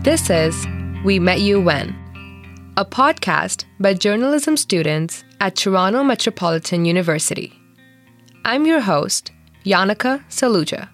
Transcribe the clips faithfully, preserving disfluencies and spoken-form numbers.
This is We Met You When, a podcast by journalism students at Toronto Metropolitan University. I'm your host, Yannicka Saluja.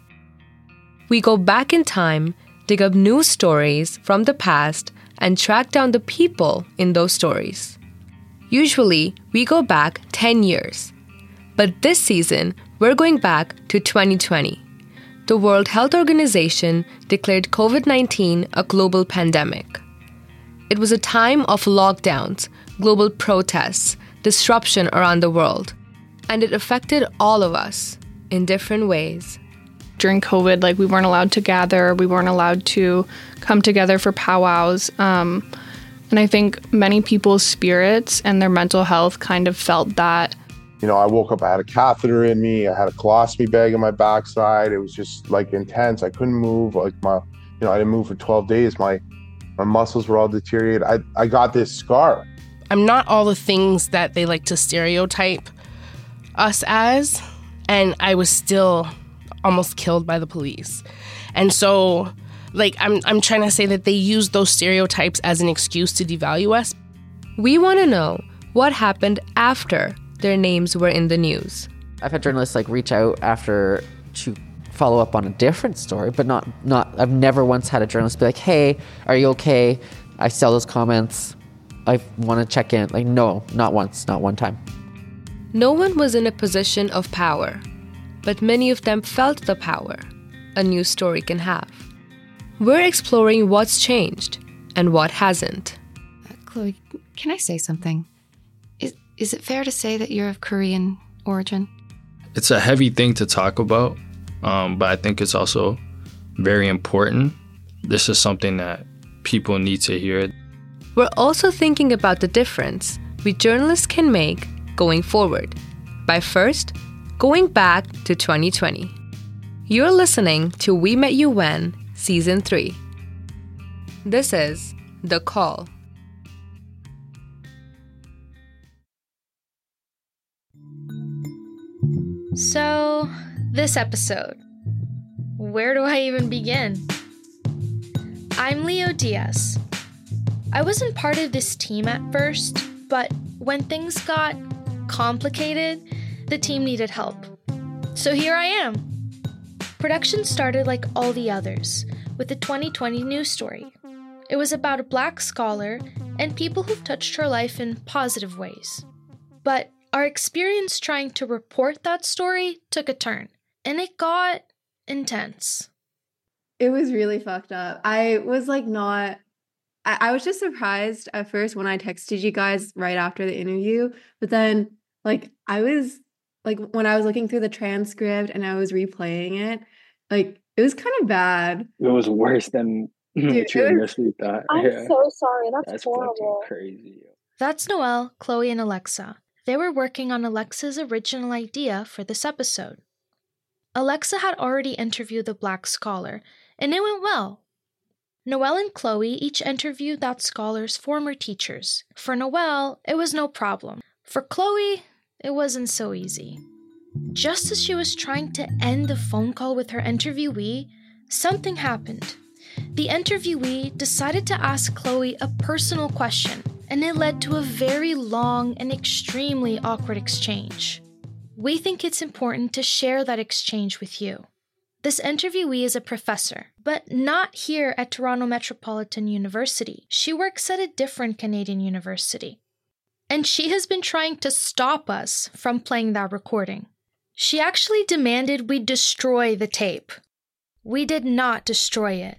We go back in time, dig up news stories from the past, and track down the people in those stories. Usually, we go back ten years. But this season, we're going back to twenty twenty. The World Health Organization declared covid nineteen a global pandemic. It was a time of lockdowns, global protests, disruption around the world, and it affected all of us in different ways. During COVID, like we weren't allowed to gather, we weren't allowed to come together for powwows. Um, and I think many people's spirits and their mental health kind of felt that. You know, I woke up, I had a catheter in me, I had a colostomy bag in my backside. It was just like intense. I couldn't move. Like my, you know, I didn't move for twelve days. My my muscles were all deteriorated. I, I got this scar. I'm not all the things that they like to stereotype us as. And I was still almost killed by the police. And so, like, I'm I'm trying to say that they use those stereotypes as an excuse to devalue us. We want to know what happened after their names were in the news. I've had journalists like reach out after to follow up on a different story, but not not I've never once had a journalist be like, "Hey, are you okay? I saw those comments. I want to check in." Like, no, not once, not one time. No one was in a position of power, but many of them felt the power a news story can have. We're exploring what's changed and what hasn't. Uh, Chloe, can I say something? Is is it fair to say that you're of Korean origin? It's a heavy thing to talk about, um, but I think it's also very important. This is something that people need to hear. We're also thinking about the difference we journalists can make going forward by first going back to twenty twenty. You're listening to We Met You When, Season three. This is The Call. So, this episode. Where do I even begin? I'm Leo Diaz. I wasn't part of this team at first, but when things got complicated, the team needed help. So here I am. Production started like all the others, with the twenty twenty news story. It was about a Black scholar and people who've touched her life in positive ways. But our experience trying to report that story took a turn, and it got intense. It was really fucked up. I was like not... I, I was just surprised at first when I texted you guys right after the interview, but then like I was... Like, when I was looking through the transcript and I was replaying it, like, it was kind of bad. It was worse than Dude, what you was, initially thought. I'm yeah. so sorry. That's, That's horrible. Crazy. That's Noelle, Chloe, and Alexa. They were working on Alexa's original idea for this episode. Alexa had already interviewed the Black scholar, and it went well. Noelle and Chloe each interviewed that scholar's former teachers. For Noelle, it was no problem. For Chloe, it wasn't so easy. Just as she was trying to end the phone call with her interviewee, something happened. The interviewee decided to ask Chloe a personal question, and it led to a very long and extremely awkward exchange. We think it's important to share that exchange with you. This interviewee is a professor, but not here at Toronto Metropolitan University. She works at a different Canadian university. And she has been trying to stop us from playing that recording. She actually demanded we destroy the tape. We did not destroy it.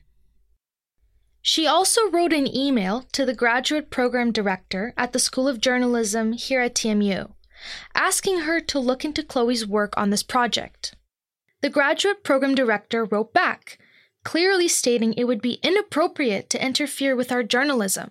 She also wrote an email to the graduate program director at the School of Journalism here at T M U, asking her to look into Chloe's work on this project. The graduate program director wrote back, clearly stating it would be inappropriate to interfere with our journalism.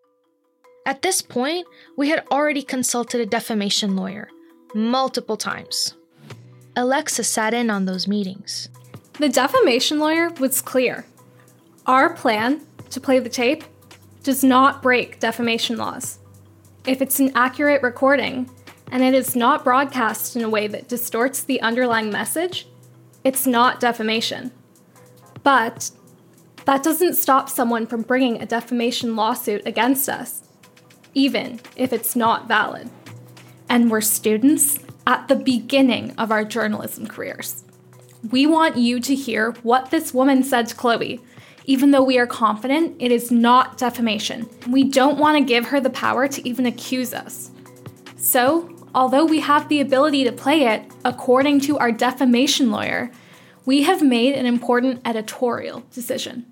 At this point, we had already consulted a defamation lawyer, multiple times. Alexa sat in on those meetings. The defamation lawyer was clear. Our plan to play the tape does not break defamation laws. If it's an accurate recording, and it is not broadcast in a way that distorts the underlying message, it's not defamation. But That doesn't stop someone from bringing a defamation lawsuit against us, even if it's not valid. And we're students at the beginning of our journalism careers. We want you to hear what this woman said to Chloe, even though we are confident it is not defamation. We don't want to give her the power to even accuse us. So, although we have the ability to play it, according to our defamation lawyer, we have made an important editorial decision.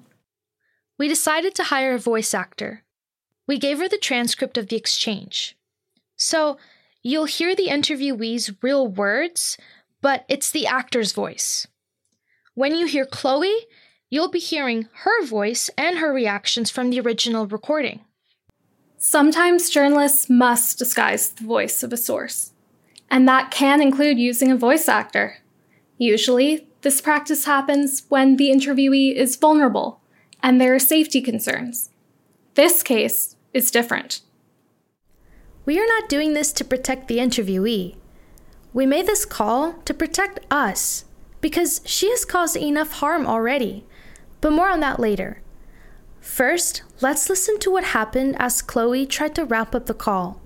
We decided to hire a voice actor. We gave her the transcript of the exchange. So, you'll hear the interviewee's real words, but it's the actor's voice. When you hear Chloe, you'll be hearing her voice and her reactions from the original recording. Sometimes journalists must disguise the voice of a source, and that can include using a voice actor. Usually, this practice happens when the interviewee is vulnerable and there are safety concerns. This case is different. We are not doing this to protect the interviewee. We made this call to protect us because she has caused enough harm already, but more on that later. First, let's listen to what happened as Chloe tried to wrap up the call.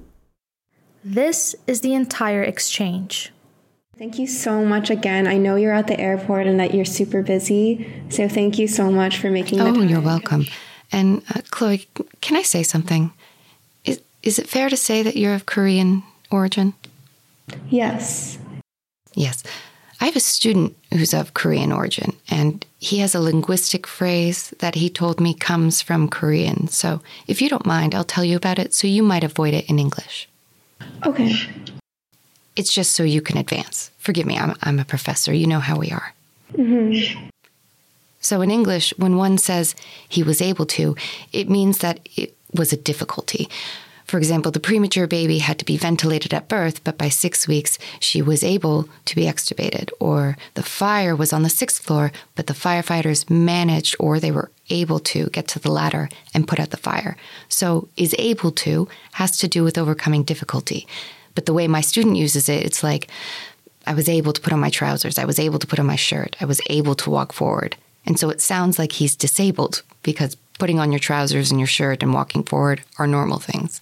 This is the entire exchange. Thank you so much again. I know you're at the airport and that you're super busy, so thank you so much for making the Oh, time. you're welcome. And uh, Chloe, can I say something? Is is it fair to say that you're of Korean origin? Yes. Yes. I have a student who's of Korean origin, and he has a linguistic phrase that he told me comes from Korean. So if you don't mind, I'll tell you about it so you might avoid it in English. Okay. It's just so you can advance. Forgive me, I'm, I'm a professor. You know how we are. Mm-hmm. So in English, when one says he was able to, it means that it was a difficulty. For example, the premature baby had to be ventilated at birth, but by six weeks, she was able to be extubated. Or the fire was on the sixth floor, but the firefighters managed, or they were able to get to the ladder and put out the fire. So is able to has to do with overcoming difficulty. But the way my student uses it, it's like, I was able to put on my trousers. I was able to put on my shirt. I was able to walk forward. And so it sounds like he's disabled because putting on your trousers and your shirt and walking forward are normal things.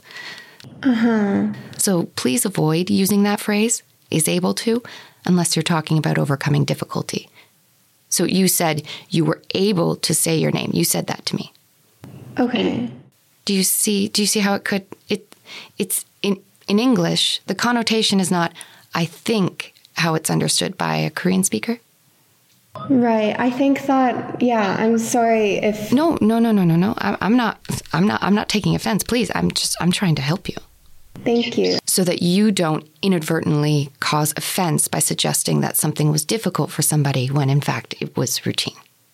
Uh-huh. So please avoid using that phrase, is able to, unless you're talking about overcoming difficulty. So you said you were able to say your name. You said that to me. Okay. Do you see, do you see how it could, it, it's in, in English, the connotation is not, I think, how it's understood by a Korean speaker. Right. I think that, yeah, I'm sorry if... No, no, no, no, no, no. I'm, I'm not, I'm not, I'm not taking offense. Please, I'm just, I'm trying to help you. Thank you. So that you don't inadvertently cause offense by suggesting that something was difficult for somebody when in fact it was routine.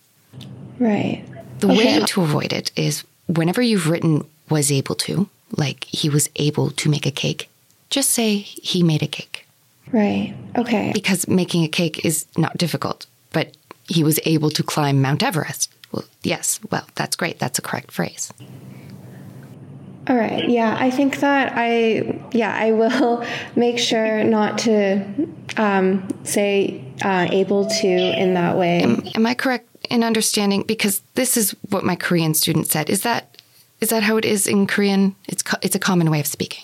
Right. The Okay. way to avoid it is whenever you've written was able to, like he was able to make a cake, just say he made a cake. Right. Okay. Because making a cake is not difficult, but he was able to climb Mount Everest. Well, yes, well, that's great. That's a correct phrase. All right. Yeah, I think that I, yeah, I will make sure not to um, say uh, able to in that way. Am, am I correct in understanding? Because this is what my Korean student said. Is that is that how it is in Korean? It's co- it's a common way of speaking.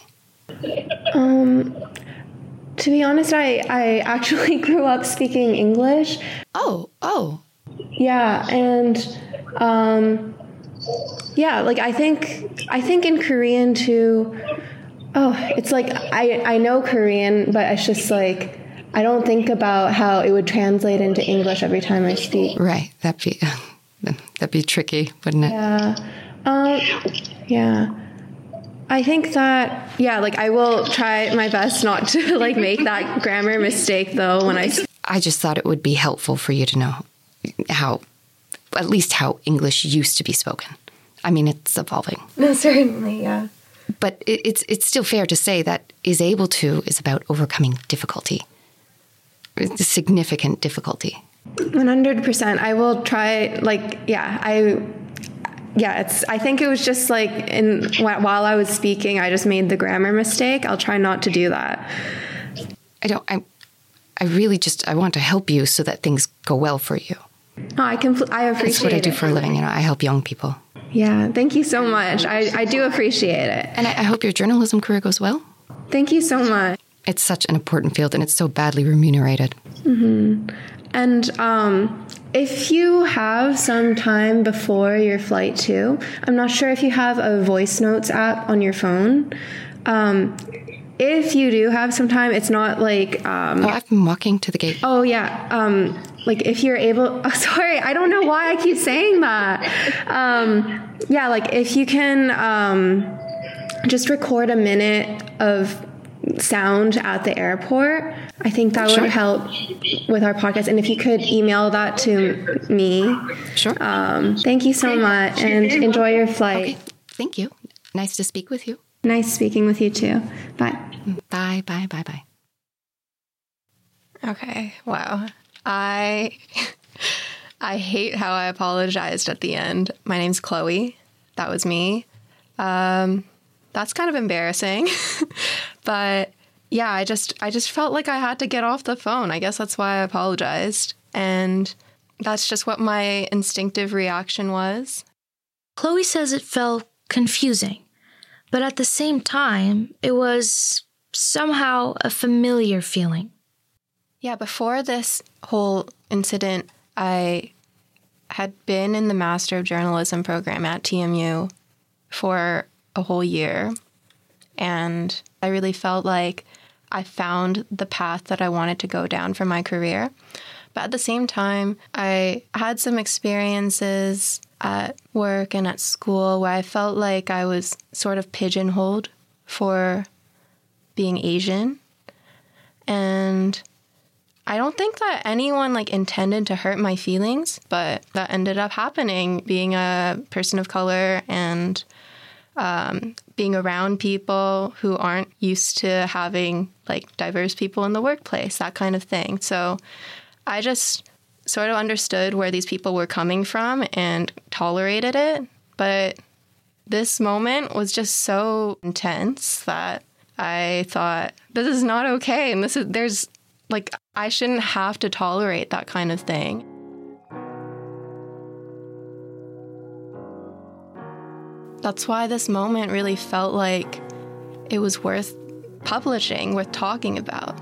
Um, to be honest, I, I actually grew up speaking English. Oh, oh. Yeah, and um, yeah, like I think I think in Korean too. Oh, it's like I I know Korean, but it's just like I don't think about how it would translate into English every time I speak. Right. That'd be that'd be tricky, wouldn't it? Yeah. Um, yeah. I think that, yeah, like I will try my best not to like make that grammar mistake though when I... I just thought it would be helpful for you to know how, at least how English used to be spoken. I mean, it's evolving. No, certainly, yeah. But it, it's it's still fair to say that is able to is about overcoming difficulty. It's significant difficulty. one hundred percent. I will try, like, yeah, I... Yeah, it's. I think it was just like in while I was speaking, I just made the grammar mistake. I'll try not to do that. I don't. I. I really just. I want to help you so that things go well for you. Oh, I compl- I appreciate That's what I do it. for a living. You know, I help young people. Yeah, thank you so much. I, I do appreciate it. And I, I hope your journalism career goes well. Thank you so much. It's such an important field, and it's so badly remunerated. Mm-hmm. And um, if you have some time before your flight too, I'm not sure if you have a voice notes app on your phone. Um, if you do have some time, it's not like... Um, oh, I've been walking to the gate. Oh, yeah. Um, like if you're able... Oh, sorry, I don't know why I keep saying that. Um, yeah, like if you can um, just record a minute of sound at the airport, I think that Sure. would help with our podcast. And if you could email that to me. Sure. Um, thank you so much, and enjoy your flight. Okay, thank you. Nice to speak with you. Nice speaking with you too. Bye. Bye, bye, bye, bye. Okay, wow. I I hate how I apologized at the end. My name's Chloe. That was me. Um, that's kind of embarrassing. But yeah, I just I just felt like I had to get off the phone. I guess that's why I apologized. And that's just what my instinctive reaction was. Chloe says it felt confusing, but at the same time, it was somehow a familiar feeling. Yeah, before this whole incident, I had been in the Master of Journalism program at T M U for a whole year. And I really felt like I found the path that I wanted to go down for my career. But at the same time, I had some experiences at work and at school where I felt like I was sort of pigeonholed for being Asian. And I don't think that anyone like intended to hurt my feelings, but that ended up happening, being a person of color and um, being around people who aren't used to having like diverse people in the workplace, that kind of thing. So I just sort of understood where these people were coming from and tolerated it. But this moment was just so intense that I thought, this is not okay. And this is, there's like, I shouldn't have to tolerate that kind of thing. That's why this moment really felt like it was worth publishing, worth talking about.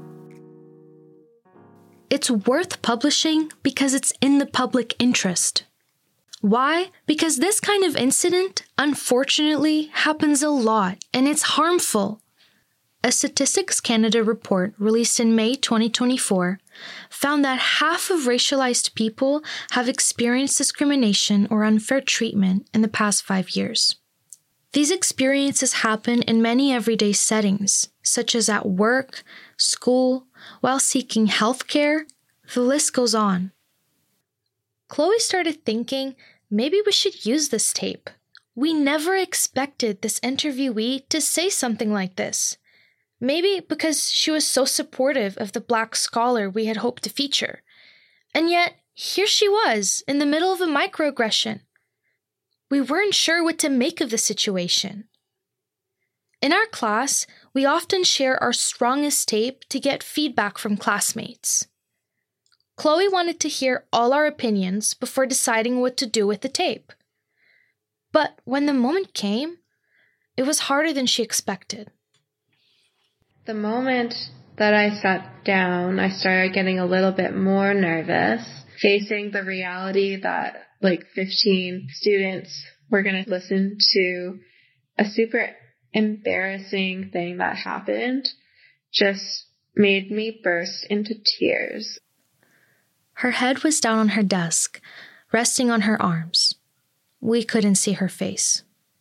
It's worth publishing because it's in the public interest. Why? Because this kind of incident, unfortunately, happens a lot, and it's harmful. A Statistics Canada report released in May twenty twenty-four found that half of racialized people have experienced discrimination or unfair treatment in the past five years. These experiences happen in many everyday settings, such as at work, school, while seeking health care. The list goes on. Chloe started thinking, maybe we should use this tape. We never expected this interviewee to say something like this. Maybe because she was so supportive of the Black scholar we had hoped to feature. And yet, here she was, in the middle of a microaggression. We weren't sure what to make of the situation. In our class, we often share our strongest tape to get feedback from classmates. Chloe wanted to hear all our opinions before deciding what to do with the tape. But when the moment came, it was harder than she expected. The moment that I sat down, I started getting a little bit more nervous, facing the reality that like fifteen students were going to listen to a super embarrassing thing that happened just made me burst into tears. Her head was down on her desk, resting on her arms. We couldn't see her face.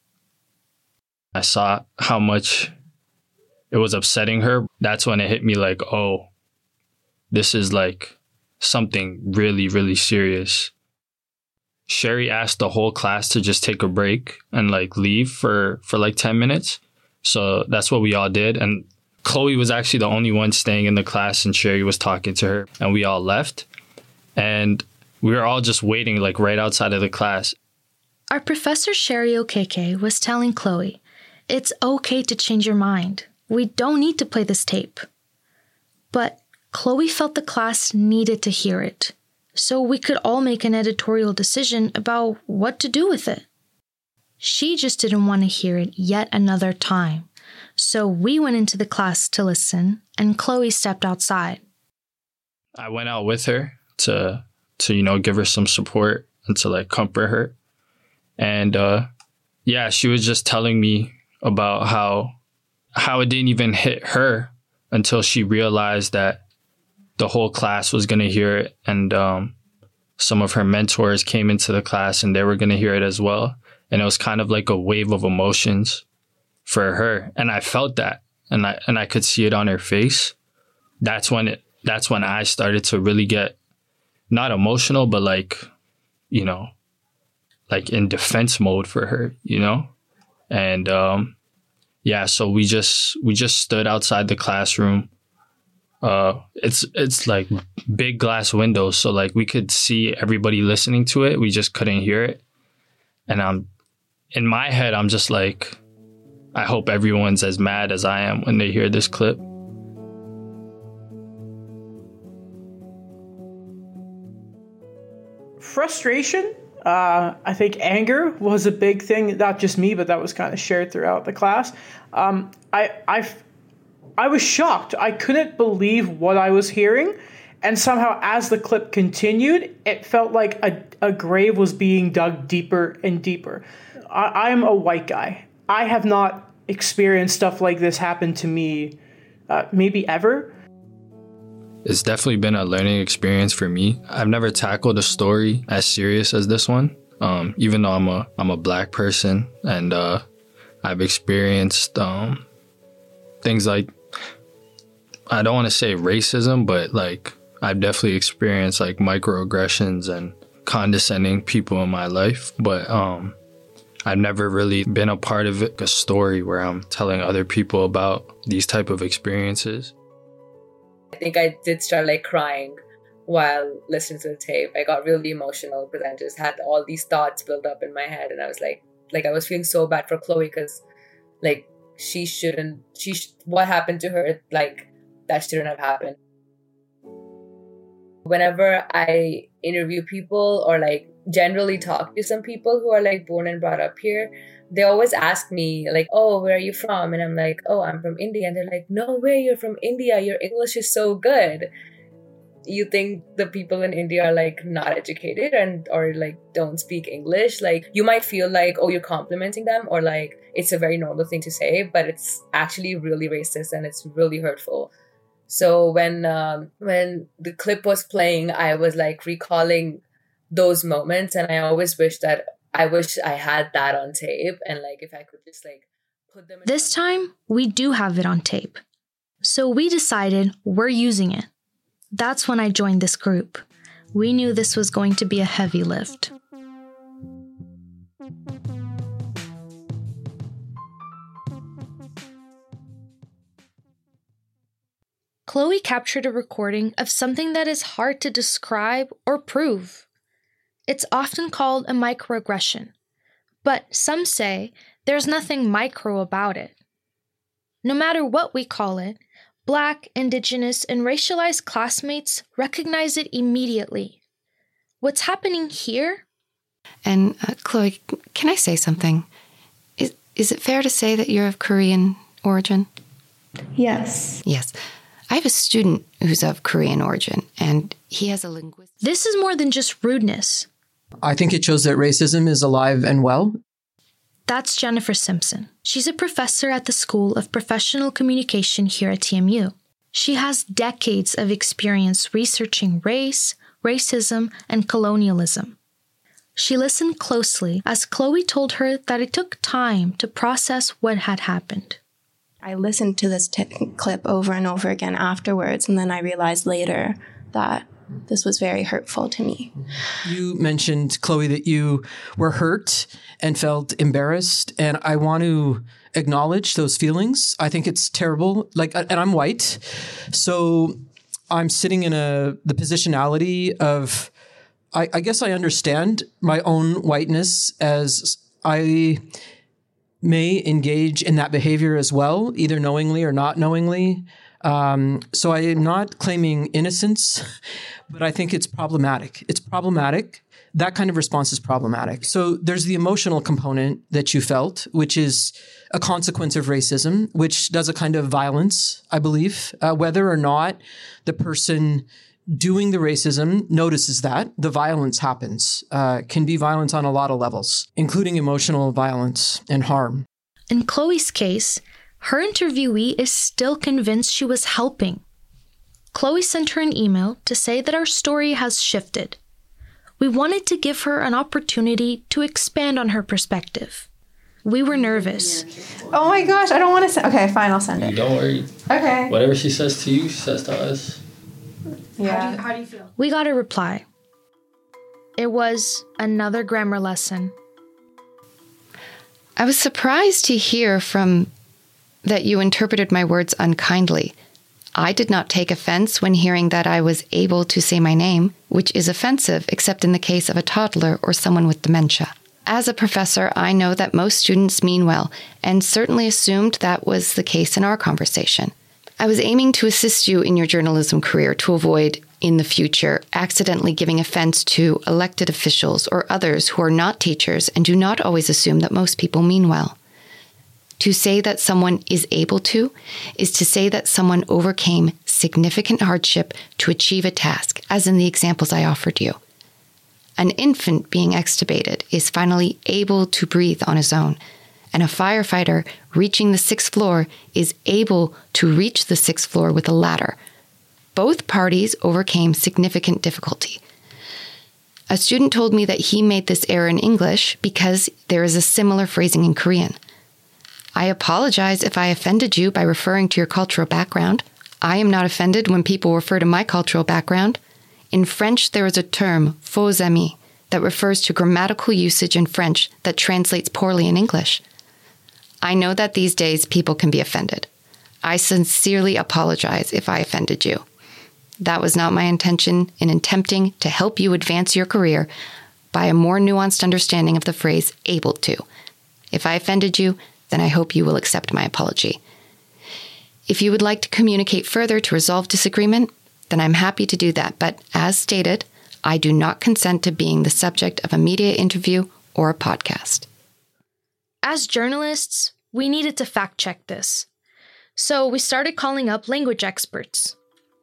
I saw how much it was upsetting her. That's when it hit me like, oh, this is like something really, really serious. Sherry asked the whole class to just take a break and like leave for, for like ten minutes. So that's what we all did. And Chloe was actually the only one staying in the class, and Sherry was talking to her, and we all left. And we were all just waiting like right outside of the class. Our professor Sherry Okeke was telling Chloe, it's okay to change your mind. We don't need to play this tape. But Chloe felt the class needed to hear it. so we could all make an editorial decision about what to do with it. She just didn't want to hear it yet another time, so we went into the class to listen, and Chloe stepped outside. I went out with her to, to you know, give her some support and to, like, comfort her. And, uh, yeah, she was just telling me about how how it didn't even hit her until she realized that the whole class was going to hear it. And um, some of her mentors came into the class and they were going to hear it as well. And it was kind of like a wave of emotions for her. And I felt that, and I and I could see it on her face. That's when it that's when I started to really get not emotional, but like, you know, like in defense mode for her, you know? And um, yeah, so we just we just stood outside the classroom. Uh, it's it's like big glass windows, so like we could see everybody listening to it. We just couldn't hear it. And I'm in my head, I'm just like, I hope everyone's as mad as I am when they hear this clip. Frustration. Uh, I think anger was a big thing, not just me, but that was kind of shared throughout the class. Um, I, I, I was shocked. I couldn't believe what I was hearing. And somehow as the clip continued, it felt like a, a grave was being dug deeper and deeper. I, I'm a white guy. I have not experienced stuff like this happen to me, uh, maybe ever. It's definitely been a learning experience for me. I've never tackled a story as serious as this one, um, even though I'm a I'm a black person, and uh, I've experienced um, things like, I don't want to say racism, but like I've definitely experienced like microaggressions and condescending people in my life. But um, I've never really been a part of it, a story where I'm telling other people about these type of experiences. I think I did start like crying while listening to the tape. I got really emotional because I just had all these thoughts build up in my head, and I was like, like I was feeling so bad for Chloe because, like, she shouldn't. She sh- what happened to her? Like that shouldn't have happened. Whenever I interview people or like generally talk to some people who are like born and brought up here, they always ask me like, oh, where are you from? And I'm like, oh, I'm from India. And they're like, no way, you're from India. Your English is so good. You think the people in India are like not educated and or like don't speak English? Like you might feel like, oh, you're complimenting them or like it's a very normal thing to say, but it's actually really racist and it's really hurtful. So when um, when the clip was playing, I was like recalling those moments, and I always wish that I wish I had that on tape, and like if I could just like put them in. This time, we do have it on tape. So we decided we're using it. That's when I joined this group. We knew this was going to be a heavy lift. Chloe captured a recording of something that is hard to describe or prove. It's often called a microaggression, but some say there's nothing micro about it. No matter what we call it, Black, Indigenous, and racialized classmates recognize it immediately. What's happening here? And uh, Chloe, can I say something? Is, is it fair to say that you're of Korean origin? Yes. Yes. I have a student who's of Korean origin, and he has a linguist. This is more than just rudeness. I think it shows that racism is alive and well. That's Jennifer Simpson. She's a professor at the School of Professional Communication here at T M U. She has decades of experience researching race, racism, and colonialism. She listened closely as Chloe told her that it took time to process what had happened. I listened to this t- clip over and over again afterwards, and then I realized later that this was very hurtful to me. You mentioned, Chloe, that you were hurt and felt embarrassed, and I want to acknowledge those feelings. I think it's terrible. Like, and I'm white, so I'm sitting in a the positionality of, I, I guess I understand my own whiteness as I may engage in that behavior as well, either knowingly or not knowingly. Um, so I am not claiming innocence, but I think it's problematic. It's problematic. That kind of response is problematic. So there's the emotional component that you felt, which is a consequence of racism, which does a kind of violence, I believe, uh, whether or not the person doing the racism notices that the violence happens, uh, can be violence on a lot of levels, including emotional violence and harm. In Chloe's case, her interviewee is still convinced she was helping. Chloe sent her an email to say that our story has shifted. We wanted to give her an opportunity to expand on her perspective. We were nervous. Oh my gosh, I don't want to send. Okay, fine, I'll send it. Don't worry. Okay. Whatever she says to you, she says to us. Yeah. How do you, how do you feel? We got a reply. It was another grammar lesson. I was surprised to hear from that you interpreted my words unkindly. I did not take offense when hearing that I was able to say my name, which is offensive except in the case of a toddler or someone with dementia. As a professor, I know that most students mean well, and certainly assumed that was the case in our conversation. I was aiming to assist you in your journalism career to avoid, in the future, accidentally giving offense to elected officials or others who are not teachers and do not always assume that most people mean well. To say that someone is able to is to say that someone overcame significant hardship to achieve a task, as in the examples I offered you. An infant being extubated is finally able to breathe on his own, and a firefighter reaching the sixth floor is able to reach the sixth floor with a ladder. Both parties overcame significant difficulty. A student told me that he made this error in English because there is a similar phrasing in Korean. I apologize if I offended you by referring to your cultural background. I am not offended when people refer to my cultural background. In French, there is a term, faux amis, that refers to grammatical usage in French that translates poorly in English. I know that these days people can be offended. I sincerely apologize if I offended you. That was not my intention in attempting to help you advance your career by a more nuanced understanding of the phrase able to. If I offended you, then I hope you will accept my apology. If you would like to communicate further to resolve disagreement, then I'm happy to do that. But as stated, I do not consent to being the subject of a media interview or a podcast. As journalists, we needed to fact check this. So we started calling up language experts.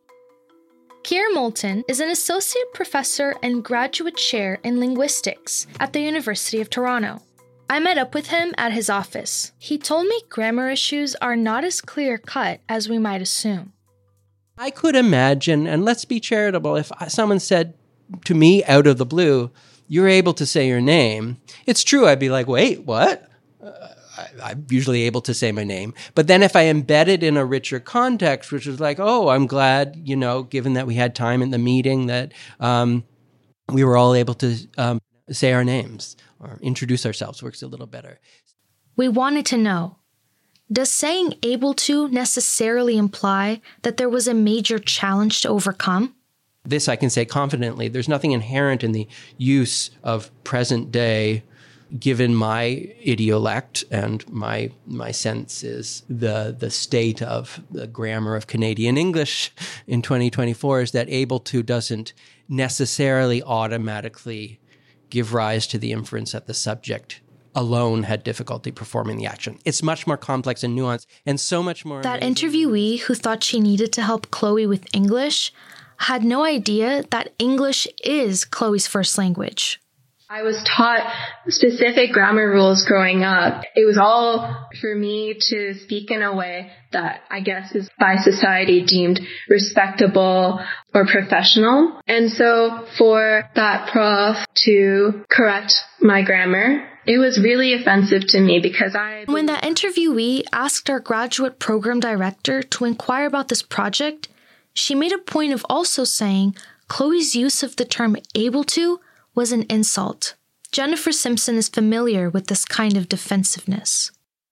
Kier Moulton is an associate professor and graduate chair in linguistics at the University of Toronto. I met up with him at his office. He told me grammar issues are not as clear-cut as we might assume. I could imagine, and let's be charitable, if someone said to me out of the blue, you're able to say your name, it's true, I'd be like, wait, what? Uh, I, I'm usually able to say my name. But then if I embed in a richer context, which is like, oh, I'm glad, you know, given that we had time in the meeting that um, we were all able to um, say our names or introduce ourselves, works a little better. We wanted to know, does saying able to necessarily imply that there was a major challenge to overcome? This I can say confidently. There's nothing inherent in the use of present day, given my idiolect and my my sense is the the state of the grammar of Canadian English in twenty twenty-four is that able to doesn't necessarily automatically give rise to the inference that the subject alone had difficulty performing the action. It's much more complex and nuanced and so much more... That amazing. Interviewee who thought she needed to help Chloe with English had no idea that English is Chloe's first language. I was taught specific grammar rules growing up. It was all for me to speak in a way that I guess is by society deemed respectable or professional. And so for that prof to correct my grammar, it was really offensive to me because I... When that interviewee asked our graduate program director to inquire about this project, she made a point of also saying Chloe's use of the term able to was an insult. Jennifer Simpson is familiar with this kind of defensiveness.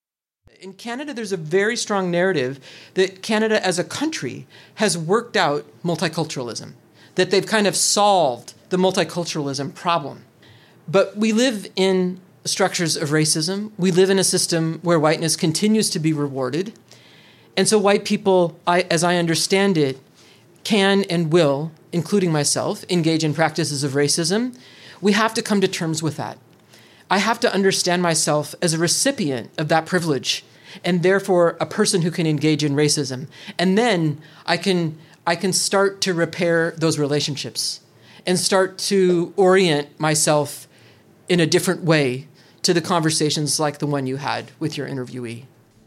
In Canada, there's a very strong narrative that Canada as a country has worked out multiculturalism, that they've kind of solved the multiculturalism problem. But we live in structures of racism. We live in a system where whiteness continues to be rewarded. And so white people, I, as I understand it, can and will, including myself, engage in practices of racism. We have to come to terms with that. I have to understand myself as a recipient of that privilege, and therefore a person who can engage in racism. And then I can I can start to repair those relationships and start to orient myself in a different way to the conversations like the one you had with your interviewee.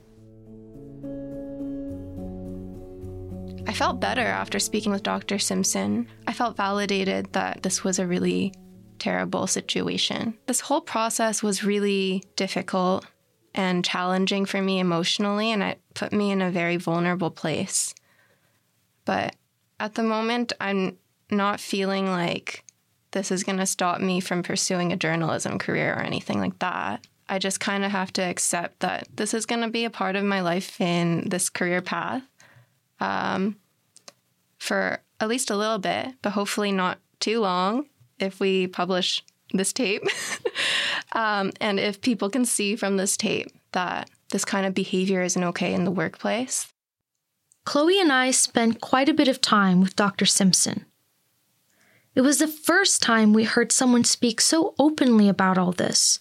I felt better after speaking with Doctor Simpson. I felt validated that this was a really terrible situation. This whole process was really difficult and challenging for me emotionally, and it put me in a very vulnerable place. But at the moment, I'm not feeling like this is going to stop me from pursuing a journalism career or anything like that. I just kind of have to accept that this is going to be a part of my life in this career path um, for at least a little bit, but hopefully not too long if we publish this tape. um, and if people can see from this tape that this kind of behavior isn't okay in the workplace. Chloe and I spent quite a bit of time with Doctor Simpson. It was the first time we heard someone speak so openly about all this.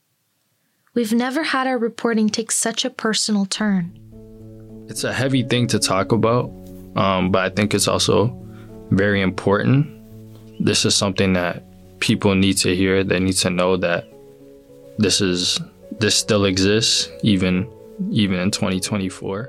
We've never had our reporting take such a personal turn. It's a heavy thing to talk about, um, but I think it's also very important. This is something that people need to hear. They need to know that this is this still exists, even even in twenty twenty-four.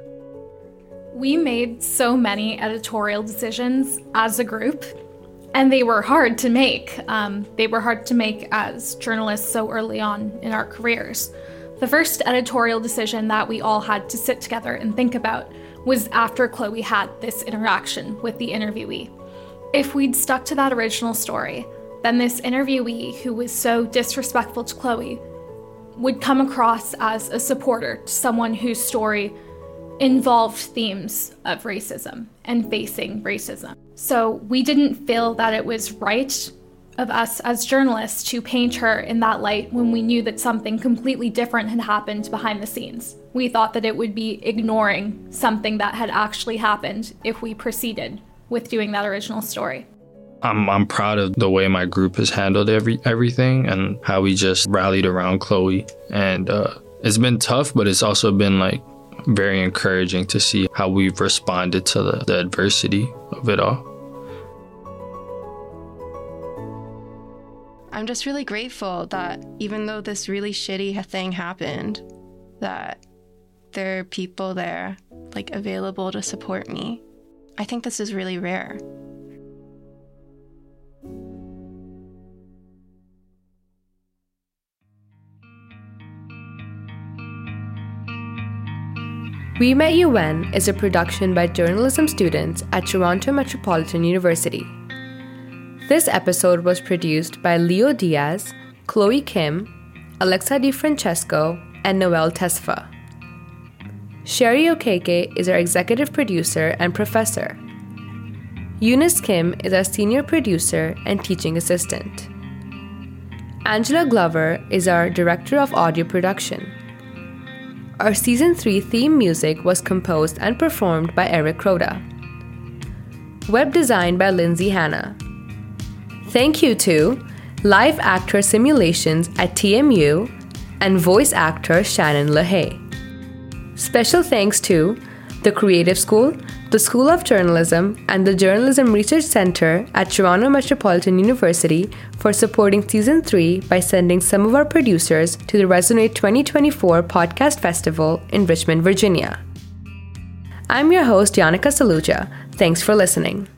We made so many editorial decisions as a group, and they were hard to make. Um, they were hard to make as journalists so early on in our careers. The first editorial decision that we all had to sit together and think about was after Chloe had this interaction with the interviewee. If we'd stuck to that original story, then this interviewee who was so disrespectful to Chloe would come across as a supporter to someone whose story involved themes of racism and facing racism. So we didn't feel that it was right of us as journalists to paint her in that light when we knew that something completely different had happened behind the scenes. We thought that it would be ignoring something that had actually happened if we proceeded with doing that original story. I'm I'm proud of the way my group has handled every everything and how we just rallied around Chloe. And uh, it's been tough, but it's also been like very encouraging to see how we've responded to the, the adversity of it all. I'm just really grateful that even though this really shitty thing happened, that there are people there, like, available to support me. I think this is really rare. We Met You When is a production by journalism students at Toronto Metropolitan University. This episode was produced by Leo Diaz, Chloe Kim, Alexa DiFrancesco, and Noel Tesfa. Sherry Okeke is our executive producer and professor. Eunice Kim is our senior producer and teaching assistant. Angela Glover is our director of audio production. Our Season three theme music was composed and performed by Eric Croda. Web design by Lindsay Hanna. Thank you to Live Actor Simulations at T M U and voice actor Shannon LaHaye. Special thanks to the Creative School, the School of Journalism, and the Journalism Research Center at Toronto Metropolitan University for supporting Season three by sending some of our producers to the Resonate twenty twenty-four Podcast Festival in Richmond, Virginia. I'm your host, Yannicka Saluja. Thanks for listening.